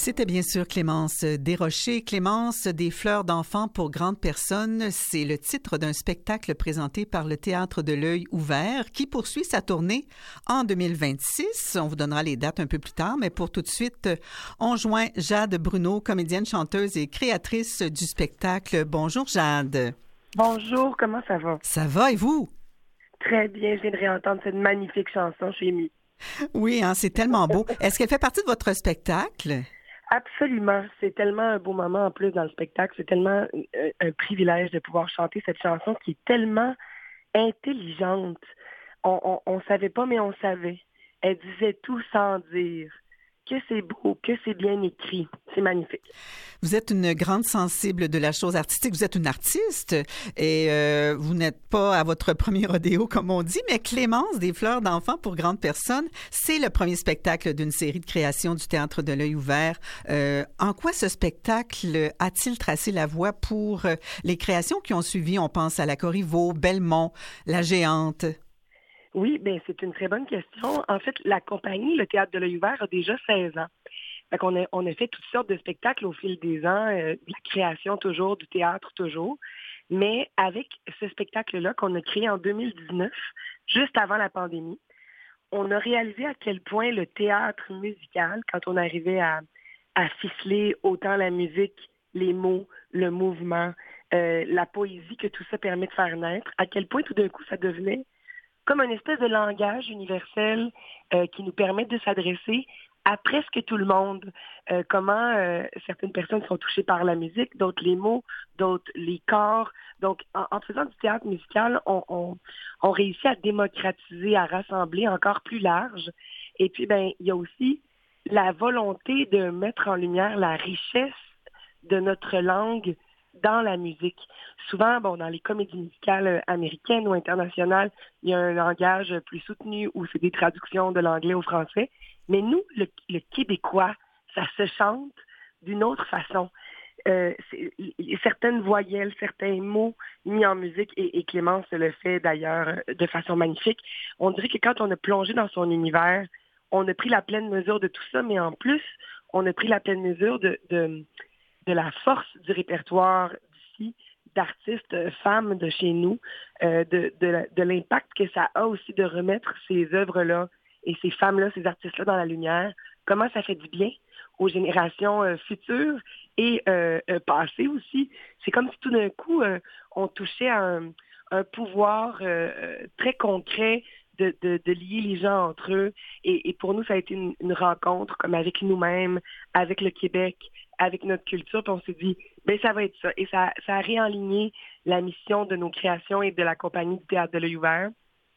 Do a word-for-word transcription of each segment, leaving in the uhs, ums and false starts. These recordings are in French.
C'était bien sûr Clémence Desrochers. Clémence, des fleurs d'enfants pour grandes personnes, c'est le titre d'un spectacle présenté par le Théâtre de l'Œil ouvert qui poursuit sa tournée en deux mille vingt-six. On vous donnera les dates un peu plus tard, mais pour tout de suite, on joint Jade Bruno, comédienne, chanteuse et créatrice du spectacle. Bonjour Jade. Bonjour, comment ça va? Ça va et vous? Très bien, je viens de réentendre cette magnifique chanson, je suis émue. Oui, hein, c'est tellement beau. Est-ce qu'elle fait partie de votre spectacle? Absolument, c'est tellement un beau moment en plus dans le spectacle, c'est tellement un, un privilège de pouvoir chanter cette chanson qui est tellement intelligente. On, on, on savait pas, mais on savait. Elle disait tout sans dire. Que c'est beau, que c'est bien écrit. C'est magnifique. Vous êtes une grande sensible de la chose artistique. Vous êtes une artiste et euh, vous n'êtes pas à votre premier rodéo, comme on dit, mais Clémence, des fleurs d'enfants pour grandes personnes, c'est le premier spectacle d'une série de créations du Théâtre de l'Œil ouvert. Euh, en quoi ce spectacle a-t-il tracé la voie pour les créations qui ont suivi? On pense à La Corriveau, Belmont, La Géante. Oui, bien, c'est une très bonne question. En fait, la compagnie, le Théâtre de l'Œil ouvert, a déjà seize ans. Fait qu'on a, on a fait toutes sortes de spectacles au fil des ans, euh, de la création toujours, du théâtre toujours. Mais avec ce spectacle-là qu'on a créé en deux mille dix-neuf, juste avant la pandémie, on a réalisé à quel point le théâtre musical, quand on arrivait à, à ficeler autant la musique, les mots, le mouvement, euh, la poésie que tout ça permet de faire naître, à quel point tout d'un coup ça devenait comme une espèce de langage universel euh, qui nous permet de s'adresser à presque tout le monde. Euh, comment euh, certaines personnes sont touchées par la musique, d'autres les mots, d'autres les corps. Donc, en, en faisant du théâtre musical, on, on, on réussit à démocratiser, à rassembler encore plus large. Et puis, ben, il y a aussi la volonté de mettre en lumière la richesse de notre langue dans la musique. Souvent, bon, dans les comédies musicales américaines ou internationales, il y a un langage plus soutenu où c'est des traductions de l'anglais au français. Mais nous, le, le québécois, ça se chante d'une autre façon. Euh, c'est, certaines voyelles, certains mots mis en musique, et, et Clémence le fait d'ailleurs de façon magnifique. On dirait que quand on a plongé dans son univers, on a pris la pleine mesure de tout ça, mais en plus, on a pris la pleine mesure de... de de la force du répertoire d'ici, d'artistes euh, femmes de chez nous, euh, de, de, de l'impact que ça a aussi de remettre ces œuvres-là et ces femmes-là, ces artistes-là dans la lumière, comment ça fait du bien aux générations euh, futures et euh, euh, passées aussi. C'est comme si tout d'un coup, euh, on touchait à un, un pouvoir euh, très concret de, de, de lier les gens entre eux. Et, et pour nous, ça a été une, une rencontre comme avec nous-mêmes, avec le Québec, avec notre culture, puis on s'est dit, ben ça va être ça. Et ça, ça a réaligné la mission de nos créations et de la compagnie du Théâtre de l'Œil ouvert.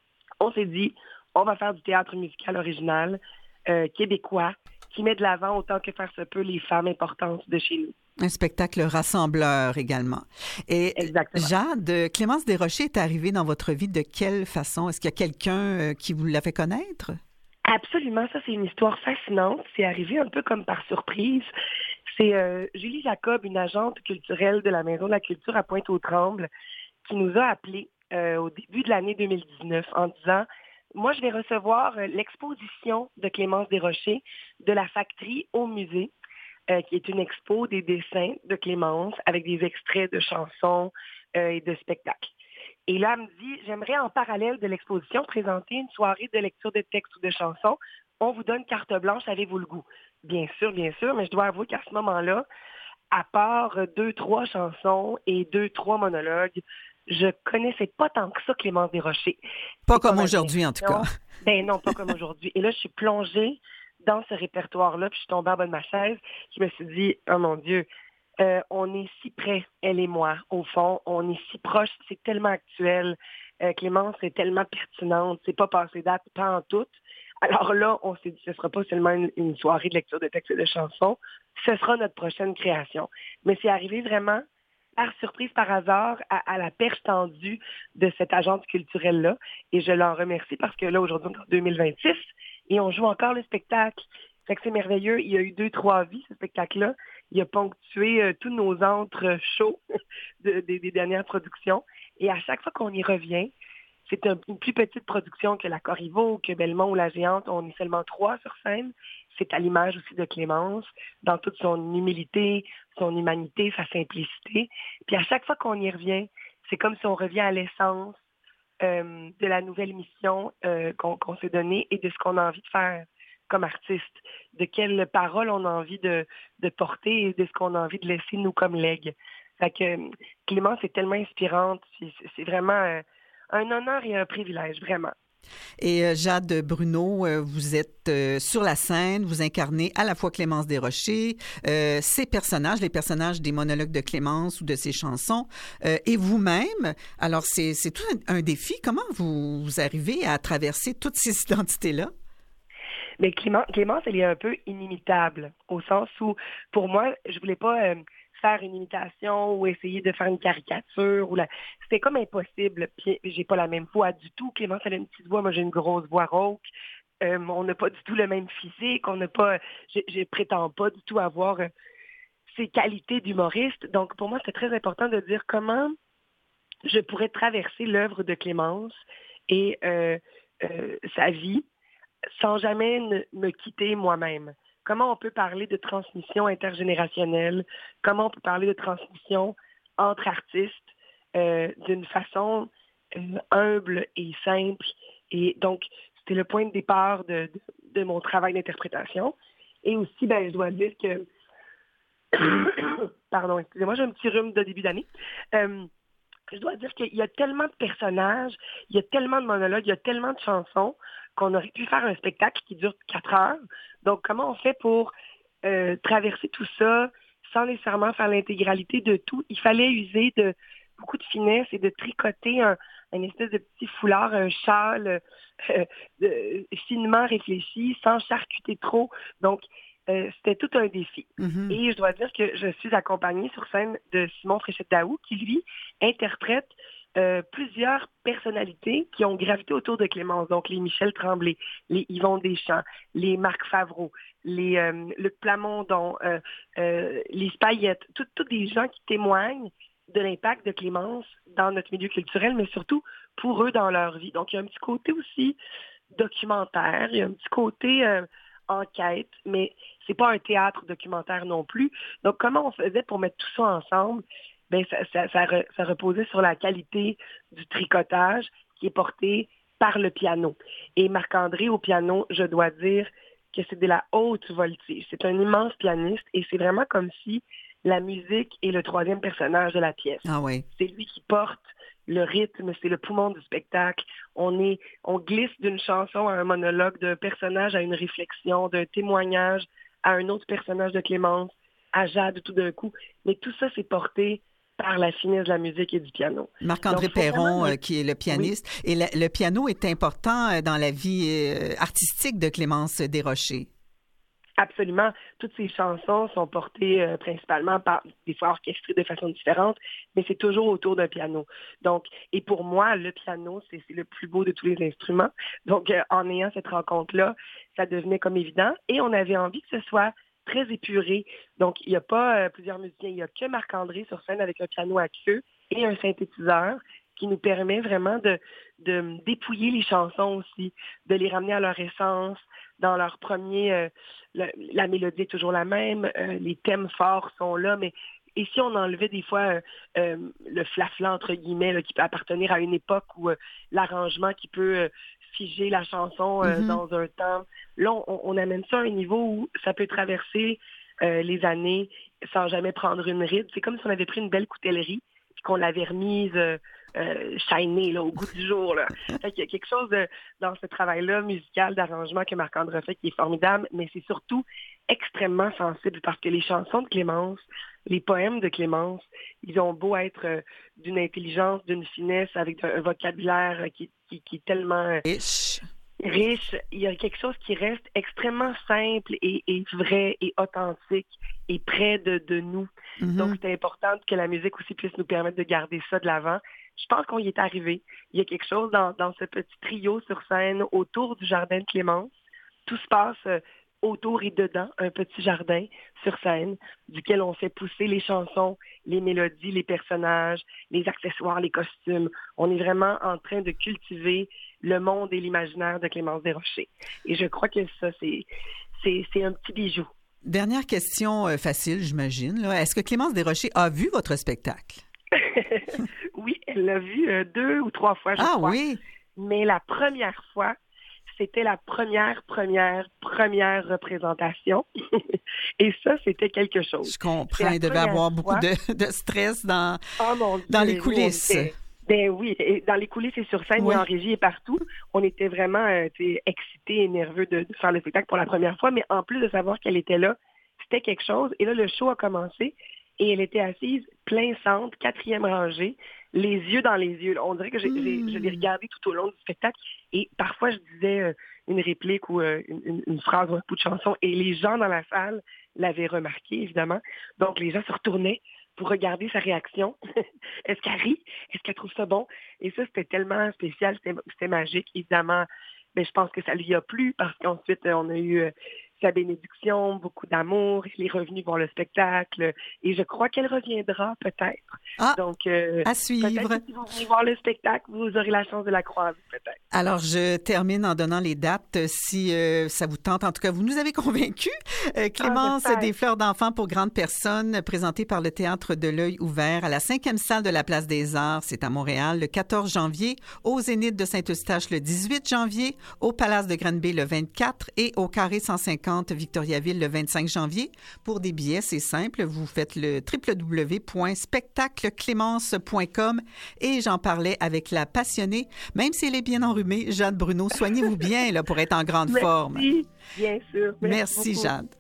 On s'est dit, on va faire du théâtre musical original, euh, québécois, qui met de l'avant autant que faire se peut les femmes importantes de chez nous. Un spectacle rassembleur également. Et Exactement. Jade, Clémence Desrochers est arrivée dans votre vie de quelle façon? Est-ce qu'il y a quelqu'un qui vous l'a fait connaître? Absolument, ça c'est une histoire fascinante. C'est arrivé un peu comme par surprise. C'est euh, Julie Jacob, une agente culturelle de la Maison de la Culture à Pointe-aux-Trembles, qui nous a appelés euh, au début de l'année deux mille dix-neuf en disant « Moi, je vais recevoir euh, l'exposition de Clémence Desrochers de la Factory au musée, euh, qui est une expo des dessins de Clémence avec des extraits de chansons euh, et de spectacles. » Et là, elle me dit, j'aimerais en parallèle de l'exposition présenter une soirée de lecture de textes ou de chansons. On vous donne carte blanche, avez-vous le goût? Bien sûr, bien sûr, mais je dois avouer qu'à ce moment-là, à part deux, trois chansons et deux, trois monologues, je connaissais pas tant que ça Clémence Desrochers. Pas C'est comme pas aujourd'hui, en tout cas. Ben non, pas comme aujourd'hui. Et là, je suis plongée dans ce répertoire-là, puis je suis tombée en bas de ma chaise. Je me suis dit, oh mon Dieu, Euh, on est si près, elle et moi, au fond. On est si proches, c'est tellement actuel. Euh, Clémence est tellement pertinente, c'est pas passé date, pas en tout. Alors là, on s'est dit, ce sera pas seulement une, une soirée de lecture de textes et de chansons, ce sera notre prochaine création. Mais c'est arrivé vraiment par surprise, par hasard, à, à la perche tendue de cette agence culturelle-là. Et je l'en remercie parce que là, aujourd'hui, on est en deux mille vingt-six et on joue encore le spectacle. Fait que c'est merveilleux. Il y a eu deux, trois vies, ce spectacle-là. Il a ponctué euh, tous nos antres chauds de, de, des dernières productions. Et à chaque fois qu'on y revient, c'est un, une plus petite production que La Corriveau, que Belmont ou La Géante. On est seulement trois sur scène. c'est à l'image aussi de Clémence, dans toute son humilité, son humanité, sa simplicité. Puis à chaque fois qu'on y revient, c'est comme si on revient à l'essence euh, de la nouvelle mission euh, qu'on, qu'on s'est donnée et de ce qu'on a envie de faire comme artiste, de quelles paroles on a envie de, de porter et de ce qu'on a envie de laisser, nous, comme legs. Fait que Clémence est tellement inspirante, c'est, c'est vraiment un, un honneur et un privilège, vraiment. Et euh, Jade Bruno, euh, vous êtes euh, sur la scène, vous incarnez à la fois Clémence Desrochers, euh, ses personnages, les personnages des monologues de Clémence ou de ses chansons, euh, et vous-même. Alors, c'est, c'est tout un, un défi. Comment vous, vous arrivez à traverser toutes ces identités-là? Mais Clémence, Clémence, elle est un peu inimitable, au sens où, pour moi, je voulais pas euh, faire une imitation ou essayer de faire une caricature. Ou la... C'était comme impossible. Puis j'ai pas la même voix du tout. Clémence, elle a une petite voix, moi j'ai une grosse voix rauque. Euh, on n'a pas du tout le même physique. On n'a pas, je, je prétends pas du tout avoir euh, ces qualités d'humoriste. Donc pour moi, c'est très important de dire comment je pourrais traverser l'œuvre de Clémence et euh, euh, sa vie sans jamais ne, me quitter moi-même. Comment on peut parler de transmission intergénérationnelle? Comment on peut parler de transmission entre artistes euh, d'une façon euh, humble et simple? Et donc, c'était le point de départ de, de, de mon travail d'interprétation. Et aussi, ben, je dois dire que... Pardon, excusez-moi, j'ai un petit rhume de début d'année. Euh, je dois dire qu'il y a tellement de personnages, il y a tellement de monologues, il y a tellement de chansons qu'on aurait pu faire un spectacle qui dure quatre heures. Donc, comment on fait pour euh, traverser tout ça sans nécessairement faire l'intégralité de tout? Il fallait user de beaucoup de finesse et de tricoter un, un espèce de petit foulard, un châle euh, de, finement réfléchi, sans charcuter trop. Donc, euh, c'était tout un défi. Mm-hmm. Et je dois dire que je suis accompagnée sur scène de Simon Fréchette-Daou, qui, lui, interprète Euh, plusieurs personnalités qui ont gravité autour de Clémence, donc les Michel Tremblay, les Yvon Deschamps, les Marc Favreau, les euh, Luc Plamondon, euh, euh, les Spaillettes, tous des gens qui témoignent de l'impact de Clémence dans notre milieu culturel, mais surtout pour eux dans leur vie. Donc il y a un petit côté aussi documentaire, il y a un petit côté euh, enquête, mais c'est pas un théâtre documentaire non plus. Donc comment on faisait pour mettre tout ça ensemble? Ben, ça, ça, ça, re, ça reposait sur la qualité du tricotage qui est porté par le piano. Et Marc-André au piano, je dois dire que c'est de la haute voltige. C'est un immense pianiste et c'est vraiment comme si la musique est le troisième personnage de la pièce. Ah oui. C'est lui qui porte le rythme, c'est le poumon du spectacle. On est, on glisse d'une chanson à un monologue, d'un personnage à une réflexion, d'un témoignage à un autre personnage de Clémence, à Jade tout d'un coup. Mais tout ça, c'est porté par la finesse de la musique et du piano. Marc-André Donc, Perron, vraiment... euh, qui est le pianiste. Oui. Et le, le piano est important dans la vie euh, artistique de Clémence Desrochers. Absolument. Toutes ces chansons sont portées euh, principalement par, des fois orchestrées de façon différente, mais c'est toujours autour d'un piano. Donc, et pour moi, le piano, c'est, c'est le plus beau de tous les instruments. Donc, euh, en ayant cette rencontre-là, ça devenait comme évident. Et on avait envie que ce soit très épuré. Donc, il n'y a pas euh, plusieurs musiciens. Il n'y a que Marc-André sur scène avec un piano à queue et un synthétiseur qui nous permet vraiment de, de dépouiller les chansons aussi, de les ramener à leur essence, dans leur premier... Euh, le, la mélodie est toujours la même, euh, les thèmes forts sont là, mais et si on enlevait des fois euh, euh, le flafla, entre guillemets, là, qui peut appartenir à une époque où euh, l'arrangement qui peut euh, figer la chanson euh, mm-hmm. dans un temps, là, on, on amène ça à un niveau où ça peut traverser euh, les années sans jamais prendre une ride. C'est comme si on avait pris une belle coutellerie et qu'on l'avait remise euh, euh, shinée, là, au goût du jour. Là. Fait qu'il y a quelque chose de, dans ce travail-là musical, d'arrangement que Marc-André fait qui est formidable, mais c'est surtout extrêmement sensible parce que les chansons de Clémence, les poèmes de Clémence, ils ont beau être euh, d'une intelligence, d'une finesse, avec un, un vocabulaire qui, qui, qui est tellement riche. riche. Il y a quelque chose qui reste extrêmement simple et, et vrai et authentique et près de, de nous. Mm-hmm. Donc, c'est important que la musique aussi puisse nous permettre de garder ça de l'avant. Je pense qu'on y est arrivé. Il y a quelque chose dans, dans ce petit trio sur scène autour du jardin de Clémence. Tout se passe euh, autour et dedans, un petit jardin sur scène, duquel on fait pousser les chansons, les mélodies, les personnages, les accessoires, les costumes. On est vraiment en train de cultiver le monde et l'imaginaire de Clémence Desrochers. Et je crois que ça, c'est, c'est, c'est un petit bijou. Dernière question euh, facile, j'imagine. Là. Est-ce que Clémence Desrochers a vu votre spectacle? Oui, elle l'a vu euh, deux ou trois fois, je ah, crois. Ah oui? Mais la première fois, c'était la première, première, première représentation. Et ça, c'était quelque chose. Je comprends. Il devait avoir beaucoup de, de stress dans, oh mon Dieu, dans les coulisses. Était, ben oui, et dans les coulisses et sur scène, oui. et en régie et partout. On était vraiment euh, excités et nerveux de, de faire le spectacle pour la première fois. Mais en plus de savoir qu'elle était là, c'était quelque chose. Et là, le show a commencé. Et elle était assise plein centre, quatrième rangée, les yeux dans les yeux. On dirait que j'ai, mmh. j'ai, je l'ai regardée tout au long du spectacle. Et parfois, je disais euh, une réplique ou euh, une, une phrase ou un bout de chanson. Et les gens dans la salle l'avaient remarqué, évidemment. Donc, les gens se retournaient pour regarder sa réaction. Est-ce qu'elle rit? Est-ce qu'elle trouve ça bon? Et ça, c'était tellement spécial, c'était, c'était magique. Évidemment, mais je pense que ça lui a plu parce qu'ensuite, on a eu... Euh, sa bénédiction, beaucoup d'amour. Elle est revenue voir le spectacle et je crois qu'elle reviendra peut-être. Ah, Donc, euh, à suivre. Peut-être que si vous venez voir le spectacle, vous aurez la chance de la croiser peut-être. Alors, je termine en donnant les dates si euh, ça vous tente. En tout cas, vous nous avez convaincus. Euh, Clémence ah, des fleurs d'enfants pour grandes personnes, présentée par le Théâtre de l'Œil ouvert à la cinquième salle de la Place des Arts. C'est à Montréal le quatorze janvier, au Zénith de Saint-Eustache le dix-huit janvier, au Palace de Granby le vingt-quatre et au Carré cent cinquante Victoriaville le vingt-cinq janvier. Pour des billets, c'est simple. Vous faites le w w w point spectacle clémence point com et j'en parlais avec la passionnée, même si elle est bien enrhumée, Jade Bruno. Soignez-vous bien là, pour être en grande Merci, forme. Bien sûr. Merci, Merci Jade.